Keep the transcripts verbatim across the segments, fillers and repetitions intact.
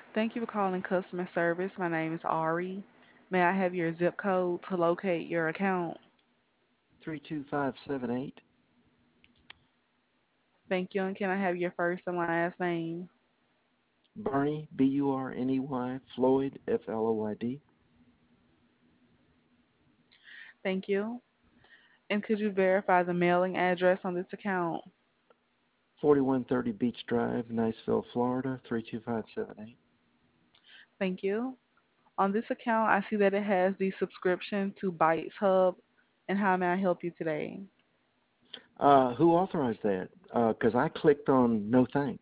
Thank you for calling customer service. My name is Ari. May I have your zip code to locate your account? three two five seven eight. Thank you. And can I have your first and last name? Bernie, B U R N E Y, Floyd, F L O Y D. Thank you. And could you verify the mailing address on this account? forty-one thirty Beach Drive, Niceville, Florida, three two five seven eight. Thank you. On this account, I see that it has the subscription to Bytes Hub. And how may I help you today? Uh, who authorized that? Because uh, I clicked on no thanks.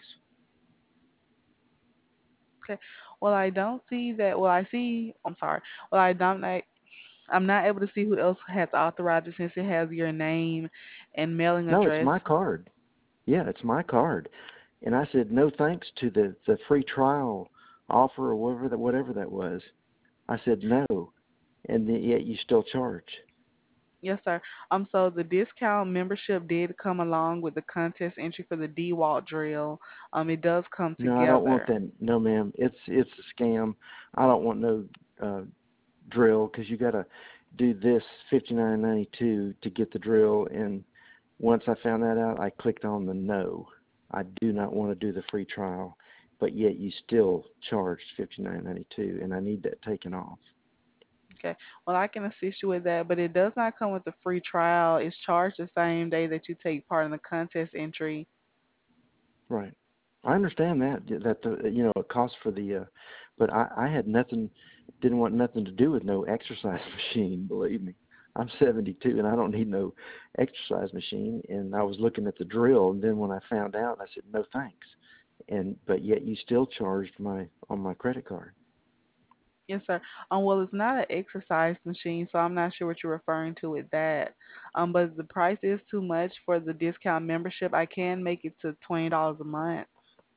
Okay. Well, I don't see that. Well, I see. I'm sorry. Well, I don't. I, I'm not able to see who else has authorized it since it has your name and mailing No, it's address. my card. Yeah, it's my card. And I said no thanks to the, the free trial offer or whatever that whatever that was. I said no, and then, yet you still charge. Yes, sir. Um, so the discount membership did come along with the contest entry for the D DeWalt drill. Um, it does come No, I don't want together. that. No, ma'am. It's it's a scam. I don't want no uh, drill because you got to do this fifty nine ninety two to get the drill. And once I found that out, I clicked on the no. I do not want to do the free trial, but yet you still charged fifty nine ninety two, and I need that taken off. Okay. Well, I can assist you with that, but it does not come with a free trial. It's charged the same day that you take part in the contest entry. Right. I understand that that the you know it costs for the, uh, but I I had nothing, didn't want nothing to do with no exercise machine. Believe me, I'm seventy-two and I don't need no exercise machine. And I was looking at the drill, and then when I found out, I said no thanks. And but yet you still charged my on my credit card. Yes, sir. Um, well, it's not an exercise machine, so I'm not sure what you're referring to with that. Um, but the price is too much for the discount membership. I can make it to twenty dollars a month.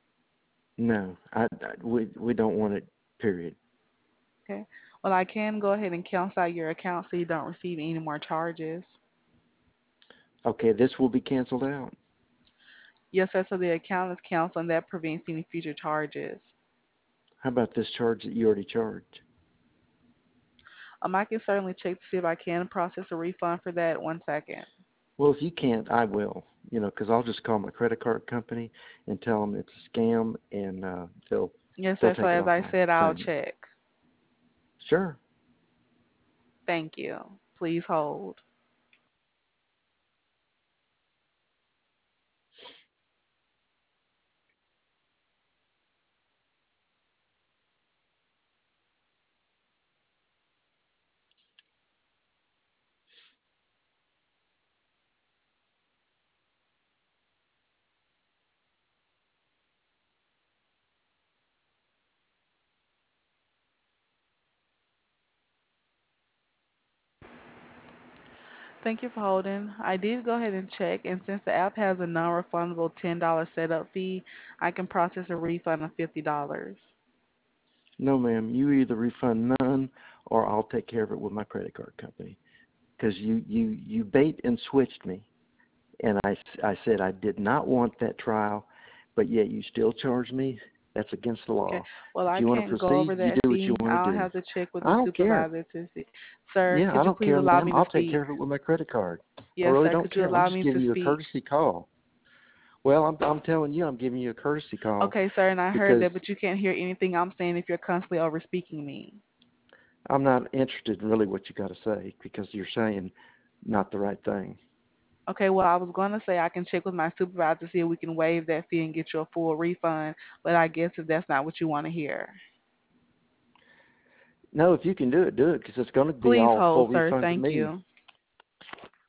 No, I, I we we don't want it. Period. Okay. Well, I can go ahead and cancel out your account so you don't receive any more charges. Okay, this will be canceled out. Yes, sir. So the account is canceled, and that prevents any future charges. How about this charge that you already charged? Um, I can certainly check to see if I can process a refund for that. One second. Well, if you can't, I will. You know, because I'll just call my credit card company and tell them it's a scam, and uh, they'll Yes, they'll sir. So take it as off I my said, I'll payment. check. Sure. Thank you. Please hold. Thank you for holding. I did go ahead and check, and since the app has a non-refundable ten dollars setup fee, I can process a refund of fifty dollars. No, ma'am. You either refund none, or I'll take care of it with my credit card company. Because you you you bait and switched me, and I I said I did not want that trial, but yet you still charge me. That's against the Okay. law. Well, If I you want to can't go over proceed, you that do what you fee. want to I'll do. have to check with I the don't care. supervisor to see. Sir, Yeah, I could you don't please care, allow ma'am. me to I'll take speak? care of it with my credit card. I Yes, really sir. don't Could you care. I'm allow just me to giving you a speak? courtesy call. Well, I'm I'm telling you, I'm giving you a courtesy call Okay, sir, and I heard because that, but you can't hear anything I'm saying if you're constantly over speaking me. I'm not interested in really what you got to say because you're saying not the right thing. Okay, well, I was going to say I can check with my supervisor to see if we can waive that fee and get you a full refund, but I guess if that's not what you want to hear. No, if you can do it, do it because it's going to be Please all hold, full sir. refund to Thank me. you.